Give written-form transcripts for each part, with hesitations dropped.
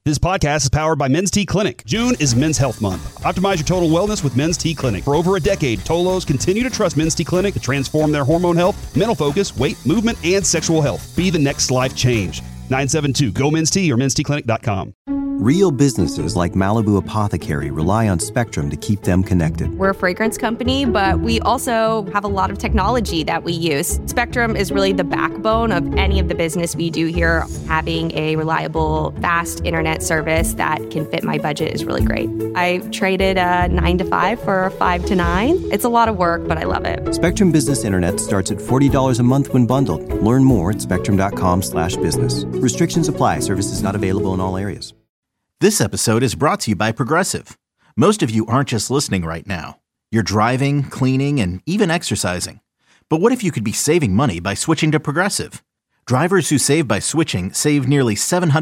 This podcast is powered by Men's T Clinic. June is Men's Health Month. Optimize your total wellness with Men's T Clinic. For over a decade, Tolos continue to trust Men's T Clinic to transform their hormone health, mental focus, weight, movement, and sexual health. Be the next life change. 972-GO-MEN'S-T or mensteclinic.com. Real businesses like Malibu Apothecary rely on Spectrum to keep them connected. We're a fragrance company, but we also have a lot of technology that we use. Spectrum is really the backbone of any of the business we do here. Having a reliable, fast internet service that can fit my budget is really great. I traded a 9 to 5 for a 5 to 9. It's a lot of work, but I love it. Spectrum Business Internet starts at $40 a month when bundled. Learn more at spectrum.com/business. Restrictions apply. Services not available in all areas. This episode is brought to you by Progressive. Most of you aren't just listening right now. You're driving, cleaning, and even exercising. But what if you could be saving money by switching to Progressive? Drivers who save by switching save nearly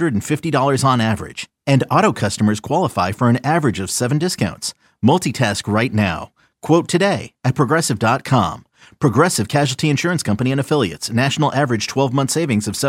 $750 on average. And auto customers qualify for an average of 7 discounts. Multitask right now. Quote today at Progressive.com. Progressive Casualty Insurance Company and Affiliates. National average 12-month savings of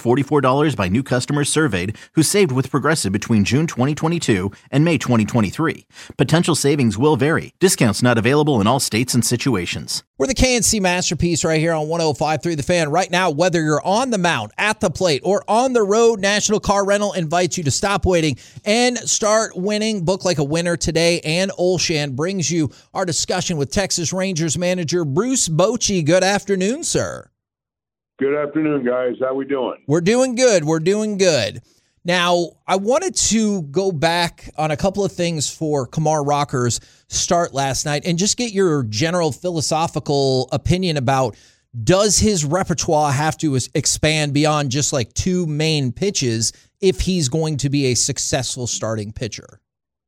$744 by new customers surveyed who saved with Progressive between June 2022 and May 2023. Potential savings will vary. Discounts not available in all states and situations. We're the KNC Masterpiece right here on 105.3 The Fan. Right now, whether you're on the mound, at the plate, or on the road, National Car Rental invites you to stop waiting and start winning. Book like a winner today. And Olshan brings you our discussion with Texas Rangers manager Bruce Bochy. Good afternoon, sir. Good afternoon, guys. How we doing? We're doing good. We're doing good. Now, I wanted to go back on a couple of things for Kumar Rocker's start last night and just get your general philosophical opinion about, does his repertoire have to expand beyond just like 2 main pitches if he's going to be a successful starting pitcher?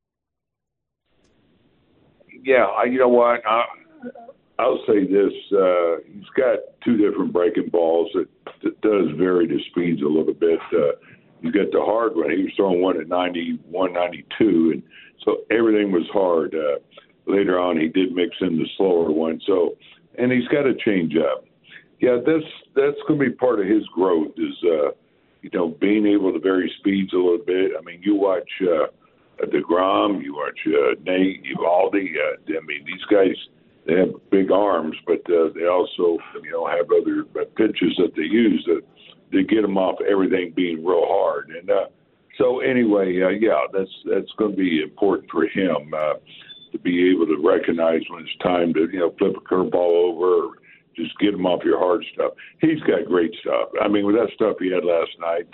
Yeah, you know what? I'll say this. He's got 2 different breaking balls that does vary the speeds a little bit. You get the hard one. He was throwing one at 91, 92, and so everything was hard. Later on, he did mix in the slower one. So, and he's got to change up. Yeah, that's going to be part of his growth is, being able to vary speeds a little bit. I mean, you watch DeGrom, you watch Nate, Eovaldi. These guys, they have big arms, but they also, have other pitches that they use to get them off everything being real hard. And so anyway, that's going to be important for him to be able to recognize when it's time to, flip a curveball over or just get him off your hard stuff. He's got great stuff. I mean, with that stuff he had last night,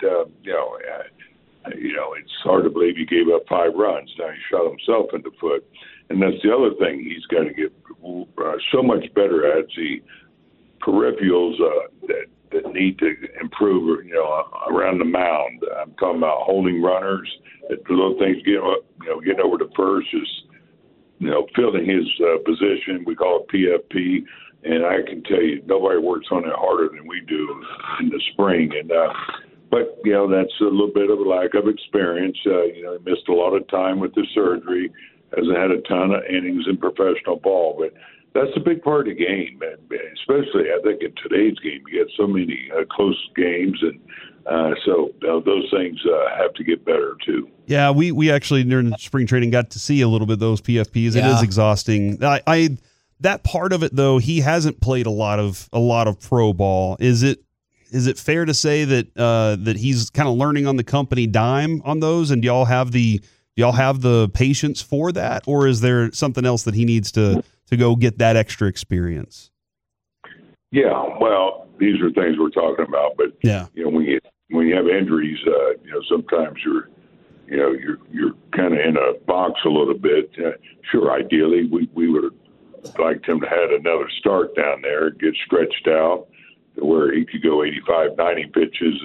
it's hard to believe he gave up 5 runs. Now he shot himself in the foot. And that's the other thing he's got to get so much better at, the peripherals that need to improve, around the mound. I'm talking about holding runners, the little things, getting over to first, is, filling his position. We call it PFP. And I can tell you, nobody works on it harder than we do in the spring. And, but, that's a little bit of a lack of experience. He missed a lot of time with the surgery, hasn't had a ton of innings in professional ball, but that's a big part of the game, especially I think in today's game. You get so many close games, and so those things have to get better too. Yeah, we actually during spring training got to see a little bit of those PFPs. It is exhausting. That part of it though, he hasn't played a lot of pro ball. Is it fair to say that that he's kind of learning on the company dime on those? And do y'all have the patience for that, or is there something else that he needs to go get that extra experience? Yeah, well, these are things we're talking about, but when you have injuries, sometimes you're kind of in a box a little bit. Sure, ideally we would have liked him to have another start down there, get stretched out to where he could go 85, 90 pitches,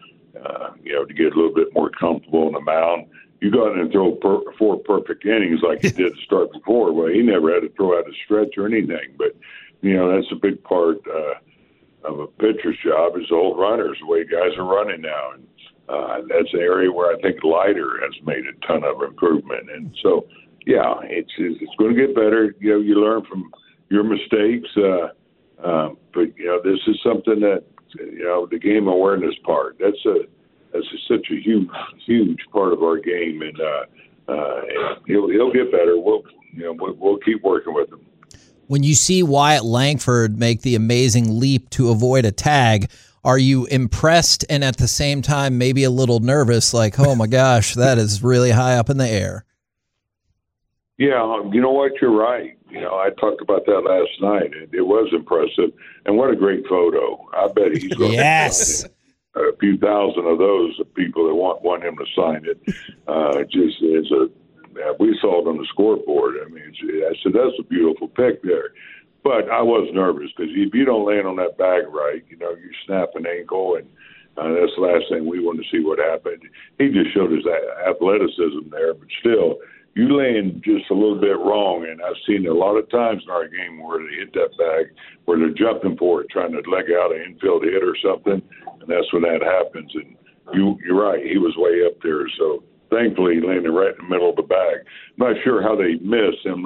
to get a little bit more comfortable on the mound. You go out and throw 4 perfect innings like he did to start before. Well, he never had to throw out a stretch or anything. But, that's a big part of a pitcher's job is old runners, the way guys are running now. And that's an area where I think Leiter has made a ton of improvement. And so, it's going to get better. You learn from your mistakes. But this is something that, the game awareness part, that's such a huge part of our game, and he'll get better. We'll keep working with him. When you see Wyatt Langford make the amazing leap to avoid a tag, are you impressed and at the same time maybe a little nervous, like, oh my gosh, that is really high up in the air? Yeah, you know what? You're right. I talked about that last night. It was impressive, and what a great photo! I bet he's going yes. to a few thousand of those people that want him to sign it. Just as we saw it on the scoreboard. I mean, I said that's a beautiful pick there. But I was nervous because if you don't land on that bag right, you snap an ankle, and that's the last thing we want to see what happened. He just showed his athleticism there, but still, you land just a little bit wrong, and I've seen it a lot of times in our game where they hit that bag, where they're jumping for it, trying to leg out an infield hit or something, and that's when that happens. And you're right, he was way up there, so thankfully he landed right in the middle of the bag. I'm not sure how they missed him.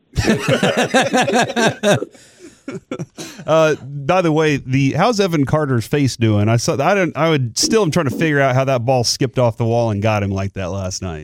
By the way, how's Evan Carter's face doing? I'm trying to figure out how that ball skipped off the wall and got him like that last night.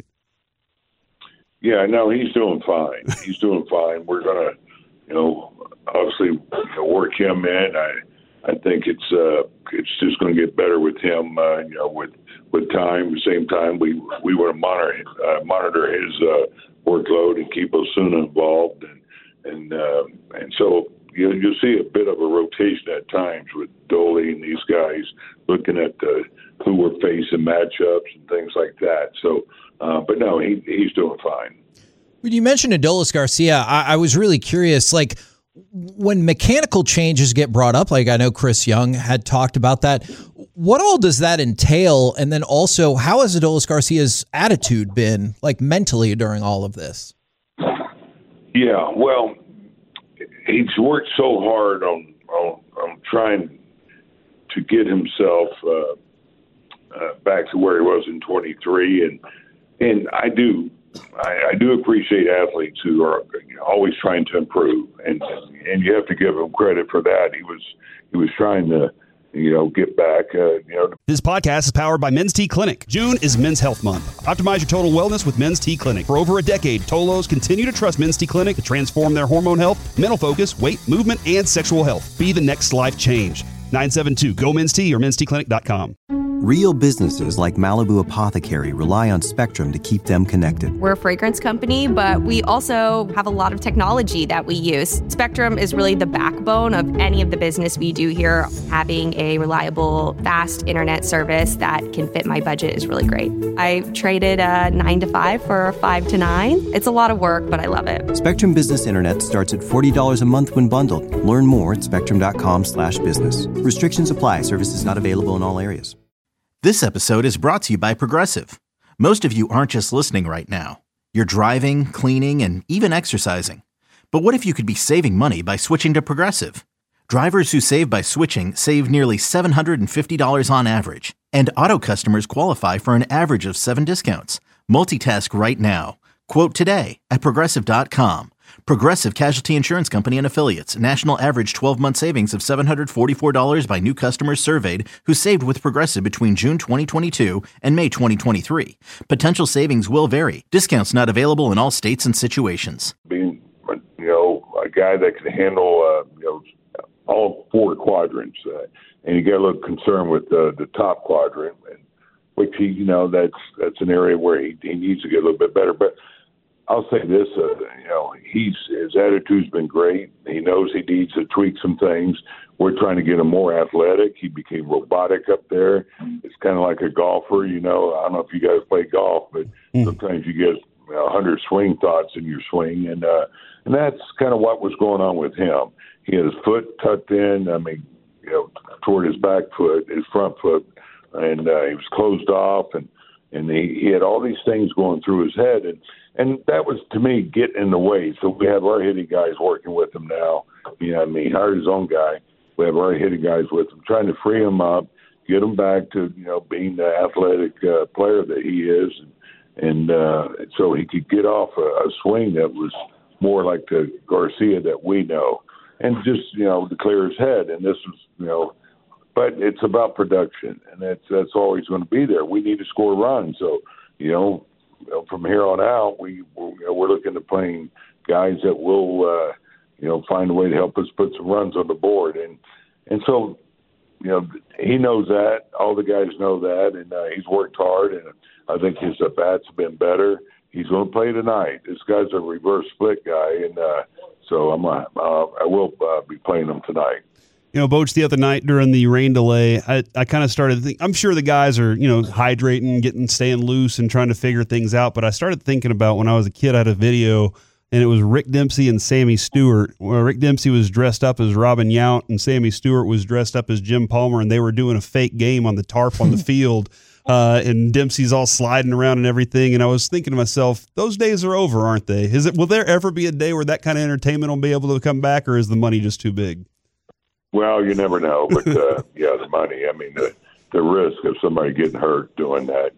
Yeah, no, he's doing fine. He's doing fine. We're gonna, obviously work him in. I think it's just going to get better with him. With time. At the same time, we want to monitor his workload and keep Osuna involved, and so you'll see a bit of a rotation at times with Doley and these guys looking at who we're facing, matchups and things like that. So, but no, he's doing fine. When you mentioned Adolis Garcia, I was really curious, like when mechanical changes get brought up, like I know Chris Young had talked about that, what all does that entail? And then also, how has Adolis Garcia's attitude been, like mentally, during all of this? Yeah, well, he's worked so hard on trying to get himself back to where he was in 23, and I do appreciate athletes who are always trying to improve, and you have to give him credit for that. He was trying to get back. This podcast is powered by Men's T Clinic. June is Men's Health Month. Optimize your total wellness with Men's T Clinic. For over a decade, Tolos continue to trust Men's T Clinic to transform their hormone health, mental focus, weight, movement, and sexual health. Be the next life change. 972-GO-MEN'S-T or mensteclinic.com. Real businesses like Malibu Apothecary rely on Spectrum to keep them connected. We're a fragrance company, but we also have a lot of technology that we use. Spectrum is really the backbone of any of the business we do here. Having a reliable, fast internet service that can fit my budget is really great. I traded a 9 to 5 for a 5 to 9. It's a lot of work, but I love it. Spectrum Business Internet starts at $40 a month when bundled. Learn more at spectrum.com/business. Restrictions apply. Services not available in all areas. This episode is brought to you by Progressive. Most of you aren't just listening right now. You're driving, cleaning, and even exercising. But what if you could be saving money by switching to Progressive? Drivers who save by switching save nearly $750 on average. And auto customers qualify for an average of 7 discounts. Multitask right now. Quote today at Progressive.com. Progressive Casualty Insurance Company and Affiliates. National average 12-month savings of $744 by new customers surveyed who saved with Progressive between June 2022 and May 2023. Potential savings will vary. Discounts not available in all states and situations. Being, a guy that can handle, all 4 quadrants, and you get a little concerned with the top quadrant, which that's an area where he needs to get a little bit better. But I'll say this, his attitude's been great. He knows he needs to tweak some things. We're trying to get him more athletic. He became robotic up there. It's kind of like a golfer, I don't know if you guys play golf, but sometimes you get 100 swing thoughts in your swing, and that's kind of what was going on with him. He had his foot tucked in, toward his back foot, his front foot, and he was closed off, and he had all these things going through his head, and that was, to me, getting in the way. So we have our hitting guys working with him now. He hired his own guy. We have our hitting guys with him, trying to free him up, get him back to, being the athletic player that he is, and so he could get off a swing that was more like the Garcia that we know, and just, to clear his head. And this was, but it's about production, and that's always going to be there. We need to score runs, so from here on out, we're looking to playing guys that will find a way to help us put some runs on the board, and so he knows that. All the guys know that, and he's worked hard, and I think his bats have been better. He's going to play tonight. This guy's a reverse split guy, and so I will be playing him tonight. Boach, the other night during the rain delay, I kind of started to think, I'm sure the guys are, hydrating, staying loose and trying to figure things out. But I started thinking about when I was a kid, I had a video, and it was Rick Dempsey and Sammy Stewart, where Rick Dempsey was dressed up as Robin Yount and Sammy Stewart was dressed up as Jim Palmer, and they were doing a fake game on the tarp on the field. And Dempsey's all sliding around and everything. And I was thinking to myself, those days are over, aren't they? Will there ever be a day where that kind of entertainment will be able to come back, or is the money just too big? Well, you never know, but the money. I mean, the risk of somebody getting hurt doing that.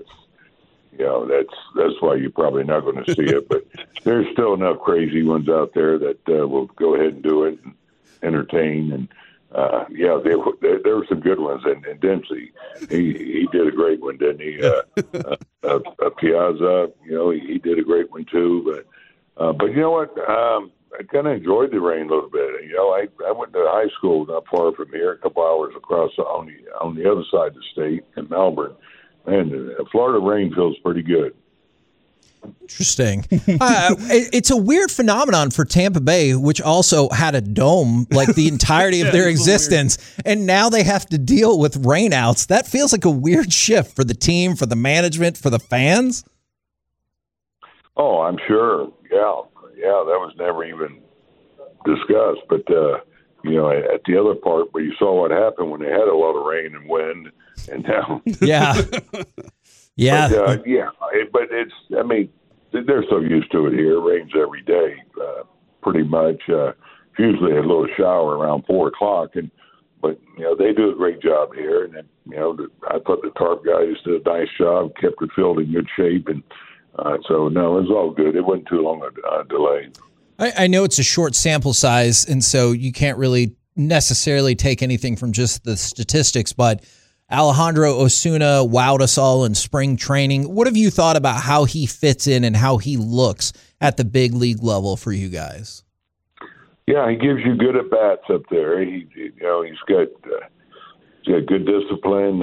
That's why you're probably not going to see it. But there's still enough crazy ones out there that will go ahead and do it and entertain. And there were some good ones. And Dempsey, he did a great one, didn't he? Piazza, he did a great one too. But you know what? I kind of enjoyed the rain a little bit. I went to high school not far from here, a couple hours across on the other side of the state in Melbourne, and Florida rain feels pretty good. Interesting. It's a weird phenomenon for Tampa Bay, which also had a dome like the entirety of their existence, and now they have to deal with rainouts. That feels like a weird shift for the team, for the management, for the fans. Oh, I'm sure. Yeah, that was never even discussed. But, at the other part where you saw what happened when they had a lot of rain and wind, and now. Yeah. Yeah. But they're so used to it here. It rains every day, pretty much. Usually a little shower around 4 o'clock. But they do a great job here. And, I thought the tarp guys did a nice job, kept the field in good shape, and so, no, it was all good. It wasn't too long a delay. I know it's a short sample size, and so you can't really necessarily take anything from just the statistics, but Alejandro Osuna wowed us all in spring training. What have you thought about how he fits in and how he looks at the big league level for you guys? Yeah, he gives you good at-bats up there. He's got good discipline.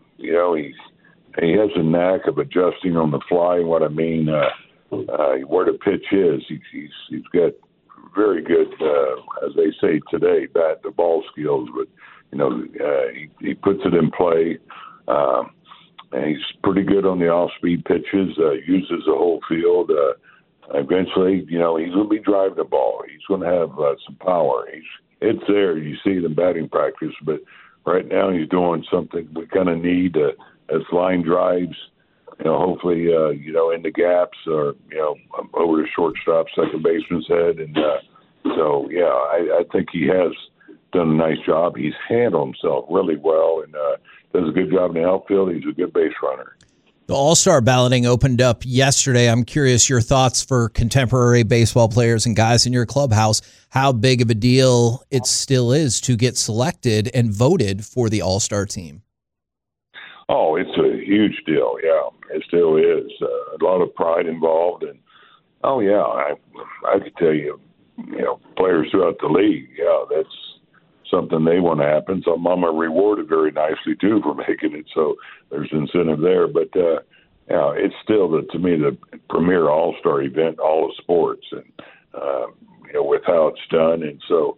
He has a knack of adjusting on the fly. What I mean, where the pitch is, he's got very good, as they say today, bat to ball skills. But he puts it in play, and he's pretty good on the off-speed pitches. Uses the whole field. Eventually, he's going to be driving the ball. He's going to have some power. It's there. You see it in batting practice, but right now he's doing something we kind of need as line drives, hopefully, in the gaps or, over the shortstop, second baseman's head. And I think he has done a nice job. He's handled himself really well and does a good job in the outfield. He's a good base runner. The All-Star balloting opened up yesterday. I'm curious your thoughts for contemporary baseball players and guys in your clubhouse, how big of a deal it still is to get selected and voted for the All-Star team. Oh, it's a huge deal. Yeah, it still is. A lot of pride involved. And, I could tell you, players throughout the league, that's something they want to happen. Some of them are rewarded very nicely, too, for making it. So there's incentive there. But, it's still, to me, the premier all-star event, all of sports, and, with how it's done. And so,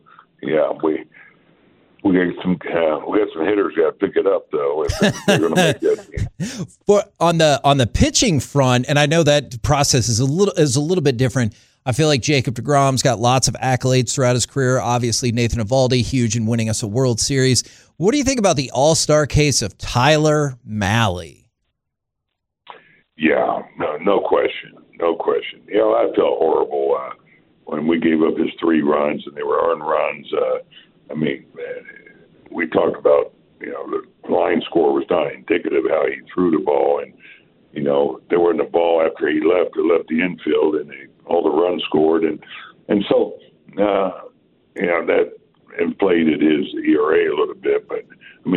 we got some hitters got to pick it up though. If they're going to make that team. On the pitching front, and I know that process is a little bit different. I feel like Jacob deGrom's got lots of accolades throughout his career. Obviously, Nathan Eovaldi, huge in winning us a World Series. What do you think about the all-star case of Tyler Mahle? Yeah, no question. I felt horrible when we gave up his 3 runs and they were earned runs. We talked about, the line score was not indicative of how he threw the ball. And, there wasn't a ball after he left. It left the infield and all the runs scored. And so, that inflated his ERA a little bit. But,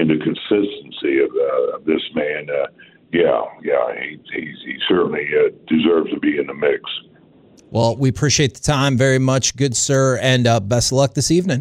deserves to be in the mix. Well, we appreciate the time very much, good sir, and best of luck this evening.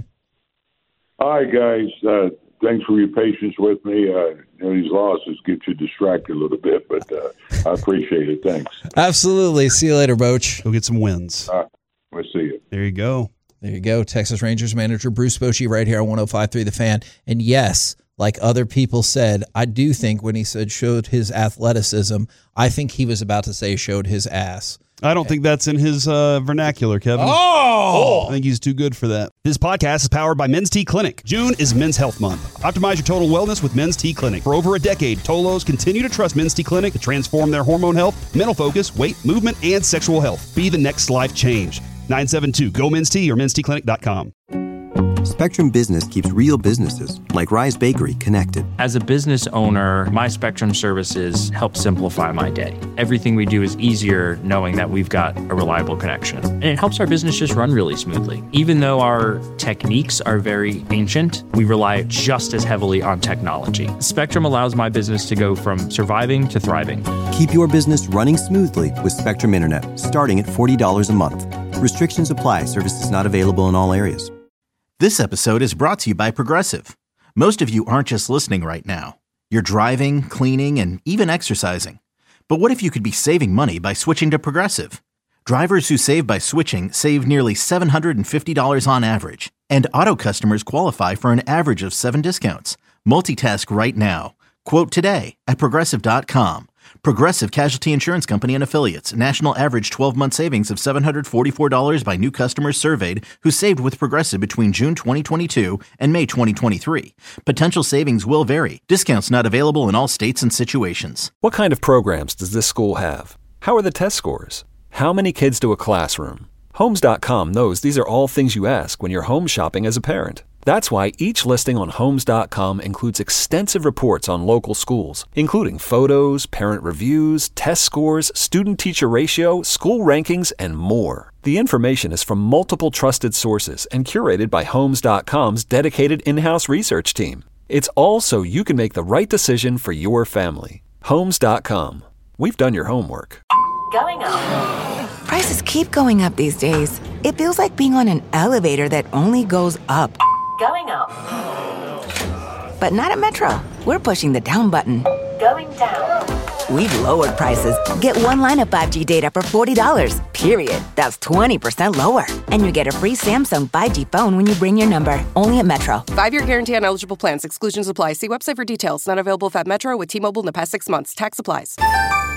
All right, guys. Thanks for your patience with me. These losses get you distracted a little bit, but I appreciate it. Thanks. Absolutely. See you later, Boch. Go get some wins. We'll see you. There you go. There you go. Texas Rangers manager Bruce Bochy right here on 105.3 The Fan. And yes, like other people said, I do think when he said showed his athleticism, I think he was about to say showed his ass. I don't think that's in his vernacular, Kevin. Oh! I think he's too good for that. This podcast is powered by Men's T Clinic. June is Men's Health Month. Optimize your total wellness with Men's T Clinic. For over a decade, Tolos continue to trust Men's T Clinic to transform their hormone health, mental focus, weight, movement, and sexual health. Be the next life change. 972-GO-MEN'S-T or menstclinic.com. Spectrum Business keeps real businesses, like Rise Bakery, connected. As a business owner, my Spectrum services help simplify my day. Everything we do is easier knowing that we've got a reliable connection. And it helps our business just run really smoothly. Even though our techniques are very ancient, we rely just as heavily on technology. Spectrum allows my business to go from surviving to thriving. Keep your business running smoothly with Spectrum Internet, starting at $40 a month. Restrictions apply. Services not available in all areas. This episode is brought to you by Progressive. Most of you aren't just listening right now. You're driving, cleaning, and even exercising. But what if you could be saving money by switching to Progressive? Drivers who save by switching save nearly $750 on average. And auto customers qualify for an average of 7 discounts. Multitask right now. Quote today at Progressive.com. Progressive Casualty Insurance Company and Affiliates. National average 12-month savings of $744 by new customers surveyed who saved with Progressive between June 2022 and May 2023. Potential savings will vary. Discounts not available in all states and situations. What kind of programs does this school have? How are the test scores? How many kids do a classroom? Homes.com knows these are all things you ask when you're home shopping as a parent. That's why each listing on Homes.com includes extensive reports on local schools, including photos, parent reviews, test scores, student-teacher ratio, school rankings, and more. The information is from multiple trusted sources and curated by Homes.com's dedicated in-house research team. It's all so you can make the right decision for your family. Homes.com. We've done your homework. Going up. Prices keep going up these days. It feels like being on an elevator that only goes up. Going up. But not at Metro. We're pushing the down button. Going down. We've lowered prices. Get one line of 5G data for $40, period. That's 20% lower. And you get a free Samsung 5G phone when you bring your number. Only at Metro. 5-year guarantee on eligible plans. Exclusions apply. See website for details. Not available at Metro with T-Mobile in the past 6 months. Tax applies.